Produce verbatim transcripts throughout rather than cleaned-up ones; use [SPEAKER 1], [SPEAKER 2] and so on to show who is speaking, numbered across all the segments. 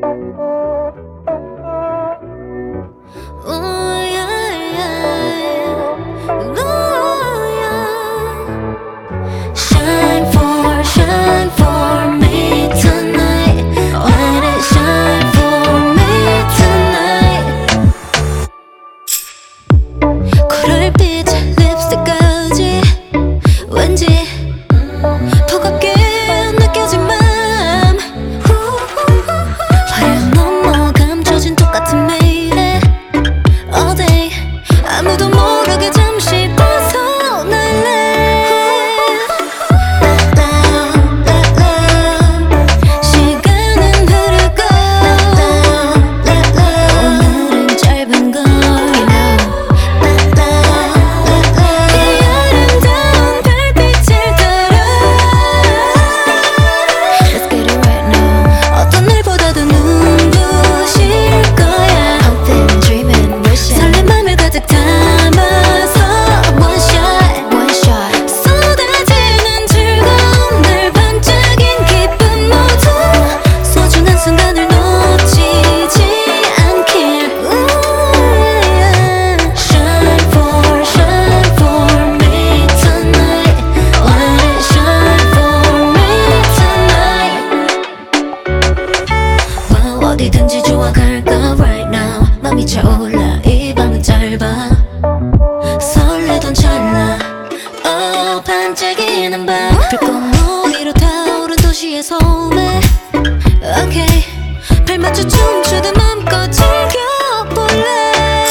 [SPEAKER 1] 어디든지 좋아 갈까 right now 맘이 차올라 이 밤은 짧아 설레던 찰나 oh 반짝이는 밤 불꽃놀이로 타오른 도시의 소매 okay 발맞춰 춤추듯 맘껏 즐겨볼래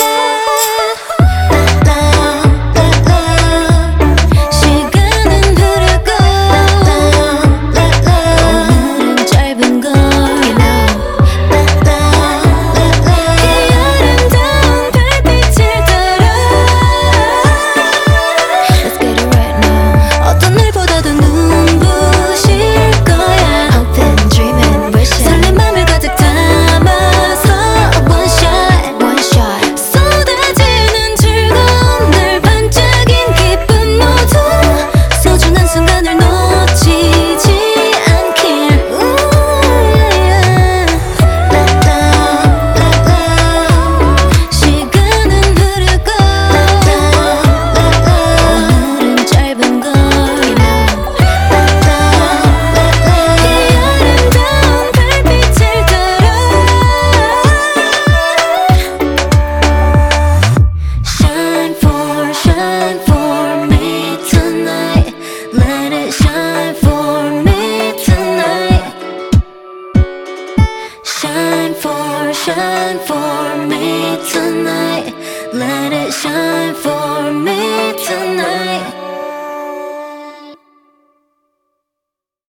[SPEAKER 1] Shine for me tonight, let it shine for me tonight.